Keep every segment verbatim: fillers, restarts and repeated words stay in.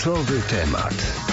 Kluczowy temat.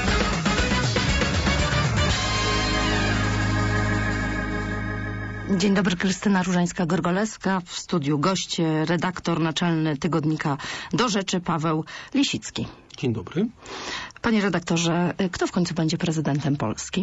Dzień dobry, Krystyna Różańska-Gorgolewska. W studiu goście, redaktor naczelny tygodnika Do Rzeczy Paweł Lisicki. Dzień dobry. Panie redaktorze, kto w końcu będzie prezydentem Polski?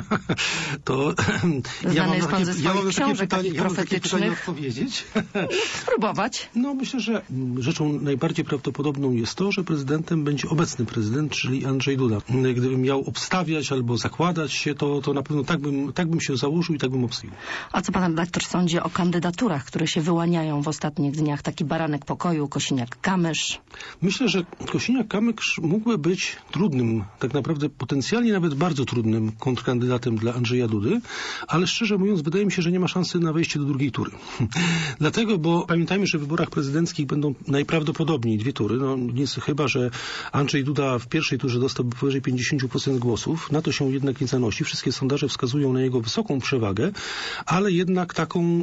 To Znany ja mam jest pan takie, ze swoich ja mam książek pytanie, takich ja mam takie pytanie profetycznych. odpowiedzieć. Spróbować. No myślę, że rzeczą najbardziej prawdopodobną jest to, że prezydentem będzie obecny prezydent, czyli Andrzej Duda. Gdybym miał obstawiać albo zakładać się, to, to na pewno tak bym, tak bym się założył i tak bym obstawił. A co pan redaktor sądzi o kandydaturach, które się wyłaniają w ostatnich dniach? Taki baranek pokoju, Kosiniak-Kamysz. Myślę, że Kosiniak-Kamysz mógłby być trudnym, tak naprawdę potencjalnie nawet bardzo trudnym kontrkandydatem dla Andrzeja Dudy, ale szczerze mówiąc wydaje mi się, że nie ma szansy na wejście do drugiej tury. Dlatego, bo pamiętajmy, że w wyborach prezydenckich będą najprawdopodobniej dwie tury. No, nie, chyba, że Andrzej Duda w pierwszej turze dostałby powyżej pięćdziesiąt procent głosów. Na to się jednak nie zanosi. Wszystkie sondaże wskazują na jego wysoką przewagę, ale jednak taką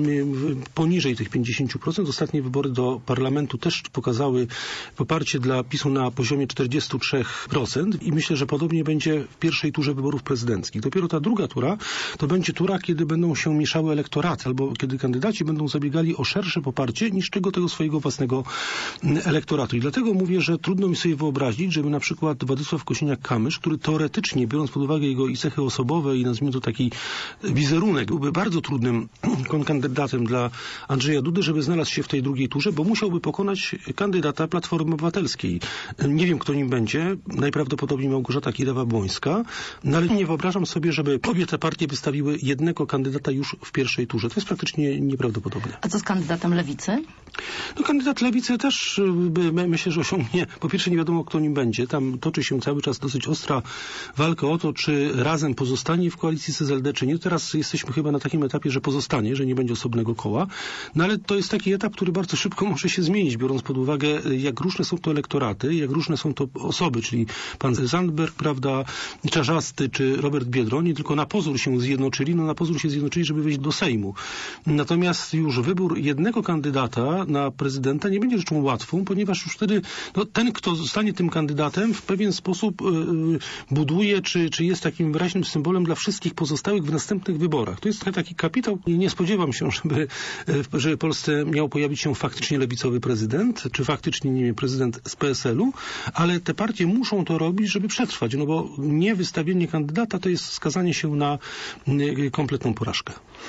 y, poniżej tych pięćdziesiąt procent. Ostatnie wybory do parlamentu też pokazały poparcie dla PiSu na poziomie czterdzieści trzy procent i myślę, że podobnie będzie w pierwszej turze wyborów prezydenckich. Dopiero ta druga tura to będzie tura, kiedy będą się mieszały elektoraty, albo kiedy kandydaci będą zabiegali o szersze poparcie niż tego, tego swojego własnego elektoratu. I dlatego mówię, że trudno mi sobie wyobrazić, żeby na przykład Władysław Kosiniak-Kamysz, który teoretycznie, biorąc pod uwagę jego i cechy osobowe i nazwijmy to taki wizerunek, byłby bardzo trudnym kandydatem dla Andrzeja Dudy, żeby znalazł się w tej drugiej turze, bo musiałby pokonać kandydata Platformy Obywatelskiej. Nie wiem, kto nim będzie. Najprawdopodobniej Małgorzata Kidawa-Błońska, no ale nie wyobrażam sobie, żeby obie te partie wystawiły jednego kandydata już w pierwszej turze. To jest praktycznie nieprawdopodobne. A co z kandydatem Lewicy? No kandydat Lewicy też by, myślę, że osiągnie, po pierwsze nie wiadomo, kto nim będzie. Tam toczy się cały czas dosyć ostra walka o to, czy razem pozostanie w koalicji z S L D, czy nie. Teraz jesteśmy chyba na takim etapie, że pozostanie, że nie będzie osobnego koła. No ale to jest taki etap, który bardzo szybko może się zmienić, biorąc pod uwagę, jak różne są to elektoraty, jak różne są to osoby, czyli pan Zandberg, prawda, Czarzasty czy Robert Biedroń, nie tylko na pozór się zjednoczyli, no na pozór się zjednoczyli, żeby wejść do Sejmu. Natomiast już wybór jednego kandydata na prezydenta nie będzie rzeczą łatwą, ponieważ już wtedy no, ten, kto zostanie tym kandydatem, w pewien sposób yy, buduje, czy, czy jest takim wyraźnym symbolem dla wszystkich pozostałych w następnych wyborach. To jest taki kapitał i nie spodziewam się, żeby, yy, żeby w Polsce miał pojawić się faktycznie lewicowy prezydent, czy faktycznie, nie wiem, prezydent z P S L-u, ale te partie muszą to robić, żeby przetrwać, no bo nie wystawienie kandydata to jest skazanie się na yy, kompletną porażkę.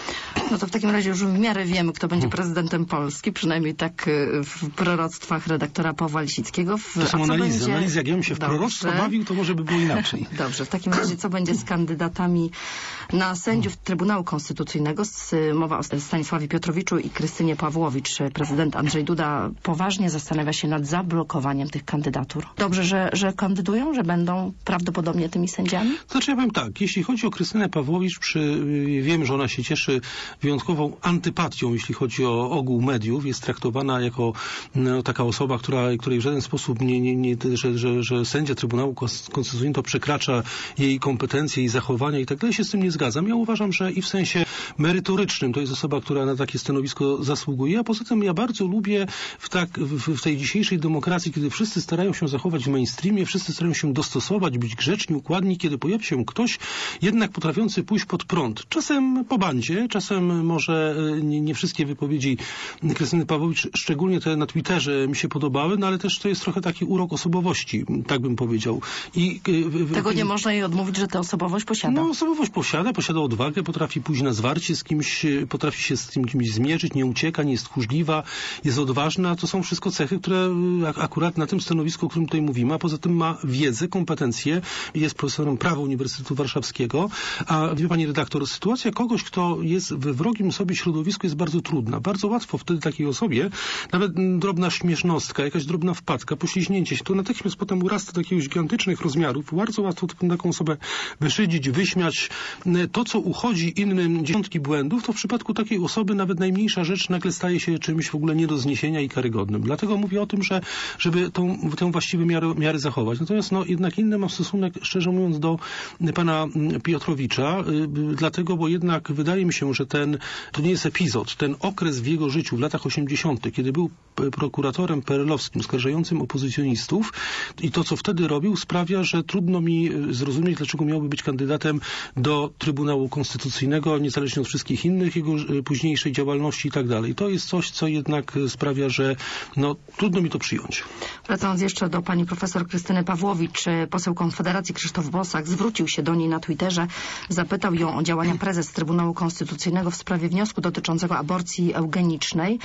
No to w takim razie już w miarę wiemy, kto będzie prezydentem Polski, przynajmniej tak w proroctwach redaktora Pawła Lisickiego. W, to są analizy. Będzie... Analizy, jak ja bym się w Dobrze. proroctwo bawił, to może by było inaczej. Dobrze, w takim razie co będzie z kandydatami na sędziów Trybunału Konstytucyjnego? Mowa o Stanisławie Piotrowiczu i Krystynie Pawłowicz. Prezydent Andrzej Duda poważnie zastanawia się nad zablokowaniem tych kandydatur. Dobrze, że, że kandydują, że będą prawdopodobnie tymi sędziami? Znaczy ja powiem tak, jeśli chodzi o Krystynę Pawłowicz, przy, wiem, że ona się cieszy wyjątkową antypatią, jeśli chodzi o ogół mediów, jest traktowana jako no, taka osoba, która, której w żaden sposób nie, nie, nie że, że, że sędzia Trybunału Konstytucyjnego przekracza jej kompetencje i zachowania i tak dalej, się z tym nie zgadzam. Ja uważam, że i w sensie merytorycznym to jest osoba, która na takie stanowisko zasługuje, a poza tym ja bardzo lubię w, tak, w, w tej dzisiejszej demokracji, kiedy wszyscy starają się zachować w mainstreamie, wszyscy starają się dostosować, być grzeczni, układni, kiedy pojawi się ktoś jednak potrafiący pójść pod prąd. Czasem po bandzie, czasem może nie, nie wszystkie wypowiedzi Krystyny Pawłowicz, szczególnie te na Twitterze mi się podobały, no ale też to jest trochę taki urok osobowości, tak bym powiedział. I, w, Tego w, nie można jej odmówić, że tę osobowość posiada. No osobowość posiada, posiada odwagę, potrafi pójść na zwarcie z kimś, potrafi się z tym kimś zmierzyć, nie ucieka, nie jest tchórzliwa, jest odważna. To są wszystko cechy, które akurat na tym stanowisku, o którym tutaj mówimy, a poza tym ma wiedzę, kompetencje, jest profesorem prawa Uniwersytetu Warszawskiego. A wie pani redaktor, sytuacja kogoś, kto jest we wrogim sobie środowisku jest bardzo trudna. Bardzo łatwo wtedy takiej osobie, nawet drobna śmiesznostka, jakaś drobna wpadka, pośliźnięcie się, to natychmiast potem urasta do jakiegoś gigantycznych rozmiarów. Bardzo łatwo taką osobę wyszydzić, wyśmiać. To, co uchodzi innym dziesiątki błędów, to w przypadku takiej osoby nawet najmniejsza rzecz nagle staje się czymś w ogóle nie do zniesienia i karygodnym. Dlatego mówię o tym, że żeby tą, tę właściwą miarę, miarę zachować. Natomiast no, jednak inny mam stosunek, szczerze mówiąc, do pana Piotrowicza, yy, dlatego, bo jednak wydaje mi się, że ten, to nie jest epizod, ten okres w jego życiu w latach osiemdziesiątych dziewięćdziesiątych, kiedy był prokuratorem perelowskim, skarżającym opozycjonistów i to, co wtedy robił, sprawia, że trudno mi zrozumieć, dlaczego miałby być kandydatem do Trybunału Konstytucyjnego, niezależnie od wszystkich innych jego późniejszej działalności i tak dalej. To jest coś, co jednak sprawia, że no, trudno mi to przyjąć. Wracając jeszcze do pani profesor Krystyny Pawłowicz, poseł Konfederacji Krzysztof Bosak zwrócił się do niej na Twitterze, zapytał ją o działania prezes Trybunału Konstytucyjnego w sprawie wniosku dotyczącego aborcji eugenicznej.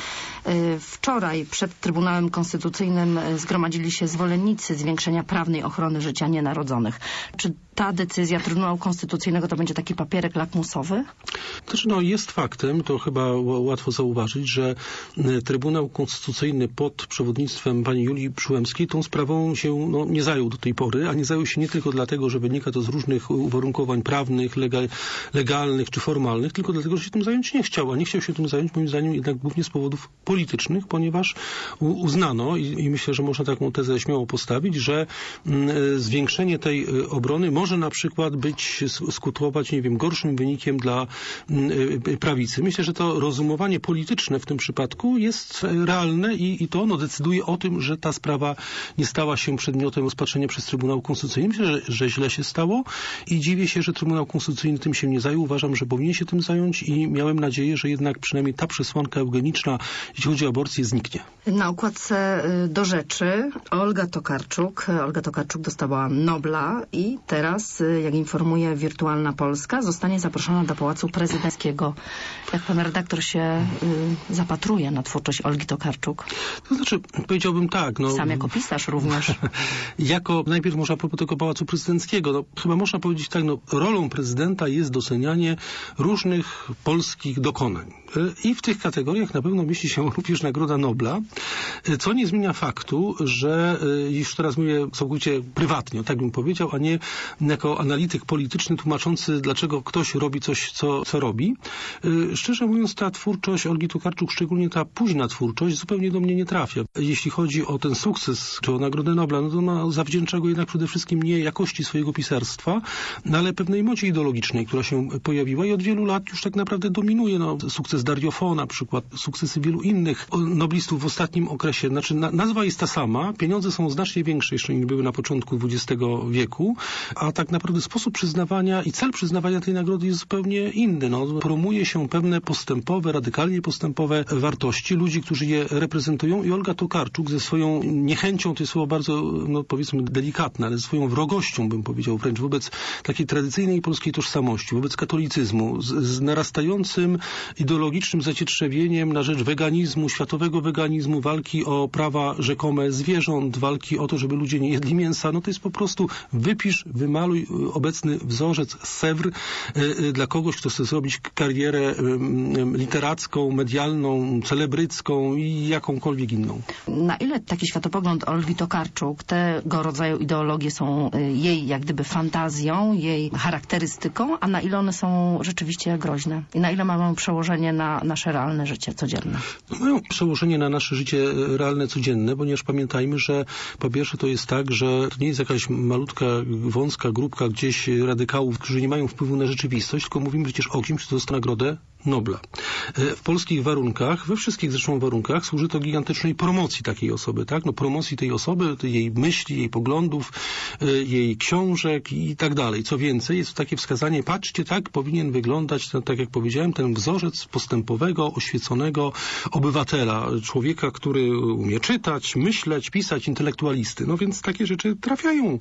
Wczoraj przed Trybunałem Konstytucyjnym zgromadzili się zwolennicy zwiększenia prawnej ochrony życia nienarodzonych. Czy ta decyzja Trybunału Konstytucyjnego to będzie taki papierek lakmusowy? Znaczy, no, jest faktem, to chyba łatwo zauważyć, że Trybunał Konstytucyjny pod przewodnictwem pani Julii Przyłębskiej tą sprawą się no, nie zajął do tej pory, a nie zajął się nie tylko dlatego, że wynika to z różnych uwarunkowań prawnych, legal, legalnych czy formalnych, tylko dlatego, że się tym zająć nie chciał, a nie chciał się tym zająć moim zdaniem jednak głównie z powodów politycznych, ponieważ uznano i, i myślę, że można taką tezę śmiało postawić, że m, zwiększenie tej obrony może na przykład być, skutkować, nie wiem, gorszym wynikiem dla m, prawicy. Myślę, że to rozumowanie polityczne w tym przypadku jest realne i, i to ono decyduje o tym, że ta sprawa nie stała się przedmiotem rozpatrzenia przez Trybunał Konstytucyjny. Myślę, że, że źle się stało i dziwię się, że Trybunał Konstytucyjny tym się nie zajął. Uważam, że powinien się tym zająć i miałem nadzieję, że jednak przynajmniej ta przesłanka eugeniczna, jeśli chodzi o aborcję, zniknie. Na układce do rzeczy Olga Tokarczuk. Olga Tokarczuk dostała Nobla i teraz, jak informuje Wirtualna Polska, zostanie zaproszona do Pałacu Prezydenckiego. Jak pan redaktor się y, zapatruje na twórczość Olgi Tokarczuk? To znaczy, powiedziałbym tak. No, Sam jako pisarz również. jako, najpierw może a propos tego Pałacu Prezydenckiego. No, chyba można powiedzieć tak, no, rolą prezydenta jest docenianie różnych polskich dokonań. I w tych kategoriach na pewno mieści się również Nagroda Nobla, co nie zmienia faktu, że już teraz mówię całkowicie prywatnie, tak bym powiedział, a nie jako analityk polityczny tłumaczący, dlaczego ktoś robi coś, co, co robi. Szczerze mówiąc, ta twórczość Olgi Tokarczuk, szczególnie ta późna twórczość, zupełnie do mnie nie trafia. Jeśli chodzi o ten sukces, czy o Nagrodę Nobla, no to ona zawdzięcza go jednak przede wszystkim nie jakości swojego pisarstwa, no ale pewnej mocy ideologicznej, która się pojawiła i od wielu lat już tak naprawdę dominuje. No, sukces Dario na przykład, sukcesy wielu innych noblistów w ostatnim okresie. Znaczy na, nazwa jest ta sama, pieniądze są znacznie większe jeszcze niż były na początku dwudziestego wieku, a tak naprawdę sposób przyznawania i cel przyznawania tej nagrody jest zupełnie inny. No, promuje się pewne postępowe, radykalnie postępowe wartości ludzi, którzy je reprezentują i Olga Tokarczuk ze swoją niechęcią, to jest słowo bardzo, no powiedzmy delikatne, ale ze swoją wrogością, bym powiedział wręcz, wobec takiej tradycyjnej polskiej tożsamości, wobec katolicyzmu, z, z narastającym ideologicznym zacietrzewieniem na rzecz weganizmu, światowego weganizmu, walki o prawa rzekome zwierząt, walki o to, żeby ludzie nie jedli mięsa, no to jest po prostu wypisz, wymaluj obecny wzorzec Sewr y, dla kogoś, kto chce zrobić karierę y, literacką, medialną, celebrycką i jakąkolwiek inną. Na ile taki światopogląd Olgi Tokarczuk, tego rodzaju ideologie są jej jak gdyby fantazją, jej charakterystyką, a na ile one są rzeczywiście groźne? I na ile mają przełożenie na nasze realne życie codzienne? Mają przełożenie na nasze życie realne, codzienne, ponieważ pamiętajmy, że po pierwsze to jest tak, że to nie jest jakaś malutka, wąska grupka gdzieś radykałów, którzy nie mają wpływu na rzeczywistość, tylko mówimy przecież o kimś, kto dostał nagrodę Nobla. W polskich warunkach, we wszystkich zresztą warunkach służy to gigantycznej promocji takiej osoby, tak? No promocji tej osoby, jej myśli, jej poglądów, jej książek i tak dalej. Co więcej, jest to takie wskazanie, patrzcie, tak powinien wyglądać, tak jak powiedziałem, ten wzorzec postępowego, oświeconego obywatela, człowieka, który umie czytać, myśleć, pisać, intelektualisty. No więc takie rzeczy trafiają.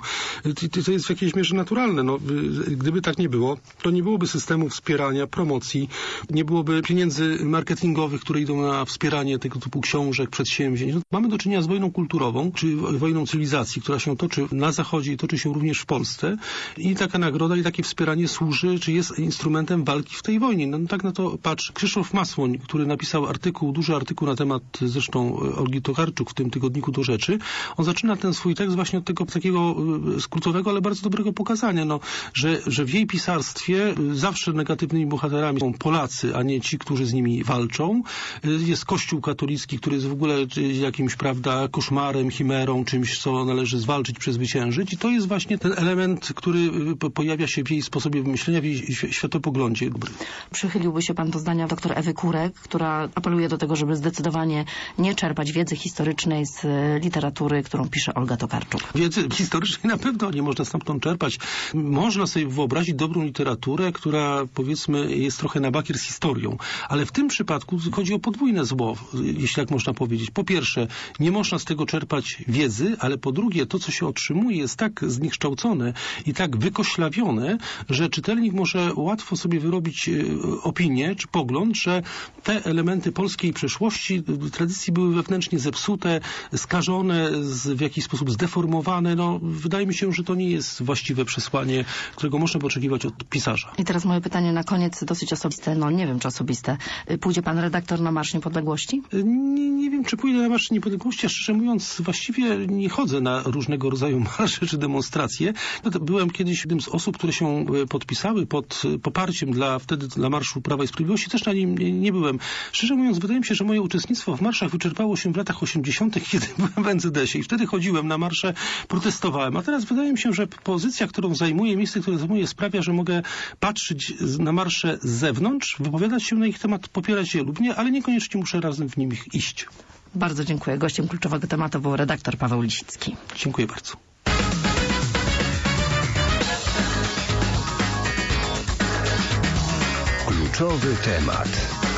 To jest w jakiejś mierze naturalne. No, gdyby tak nie było, to nie byłoby systemu wspierania, promocji, nie byłoby pieniędzy marketingowych, które idą na wspieranie tego typu książek, przedsięwzięć. No, mamy do czynienia z wojną kulturową, czy wojną cywilizacji, która się toczy na Zachodzie i toczy się również w Polsce. I taka nagroda i takie wspieranie służy, czy jest instrumentem walki w tej wojnie. No, tak na to patrz Krzysztof Masłoń, który napisał artykuł, duży artykuł na temat zresztą Olgi Tokarczuk w tym tygodniku Do Rzeczy. On zaczyna ten swój tekst właśnie od tego takiego skrótowego, ale bardzo dobrego pokazania, no, że, że w jej pisarstwie zawsze negatywnymi bohaterami są Polacy, polscy, a nie ci, którzy z nimi walczą. Jest Kościół katolicki, który jest w ogóle jakimś, prawda, koszmarem, chimerą, czymś, co należy zwalczyć, przezwyciężyć. I to jest właśnie ten element, który pojawia się w jej sposobie myślenia, w jej światopoglądzie. Przychyliłby się pan do zdania dr Ewy Kurek, która apeluje do tego, żeby zdecydowanie nie czerpać wiedzy historycznej z literatury, którą pisze Olga Tokarczuk. Wiedzy historycznej na pewno nie można stamtąd czerpać. Można sobie wyobrazić dobrą literaturę, która, powiedzmy, jest trochę na bakier z historią. Ale w tym przypadku chodzi o podwójne zło, jeśli tak można powiedzieć. Po pierwsze, nie można z tego czerpać wiedzy, ale po drugie, to, co się otrzymuje, jest tak zniekształcone i tak wykoślawione, że czytelnik może łatwo sobie wyrobić opinię czy pogląd, że te elementy polskiej przeszłości, tradycji były wewnętrznie zepsute, skażone, w jakiś sposób zdeformowane. No, wydaje mi się, że to nie jest właściwe przesłanie, którego można oczekiwać od pisarza. I teraz moje pytanie na koniec, dosyć osobiste, no nie wiem czy osobiste. Pójdzie pan redaktor na Marsz Niepodległości? Nie, nie wiem, czy pójdę na Marsz Niepodległości, a szczerze mówiąc, właściwie nie chodzę na różnego rodzaju marsze czy demonstracje. Byłem kiedyś jednym z osób, które się podpisały pod poparciem dla wtedy dla Marszu Prawa i Sprawiedliwości. Też na nim nie, nie byłem. Szczerze mówiąc, wydaje mi się, że moje uczestnictwo w marszach wyczerpało się w latach osiemdziesiątych, kiedy byłem w en zet desie i wtedy chodziłem na marsze, protestowałem. A teraz wydaje mi się, że pozycja, którą zajmuję, miejsce, które zajmuję, sprawia, że mogę patrzeć na marsze z zewnątrz, wypowiadać się na ich temat, popierać je lub nie, ale niekoniecznie muszę razem w nim iść. Bardzo dziękuję. Gościem kluczowego tematu był redaktor Paweł Lisicki. Dziękuję bardzo. Kluczowy temat.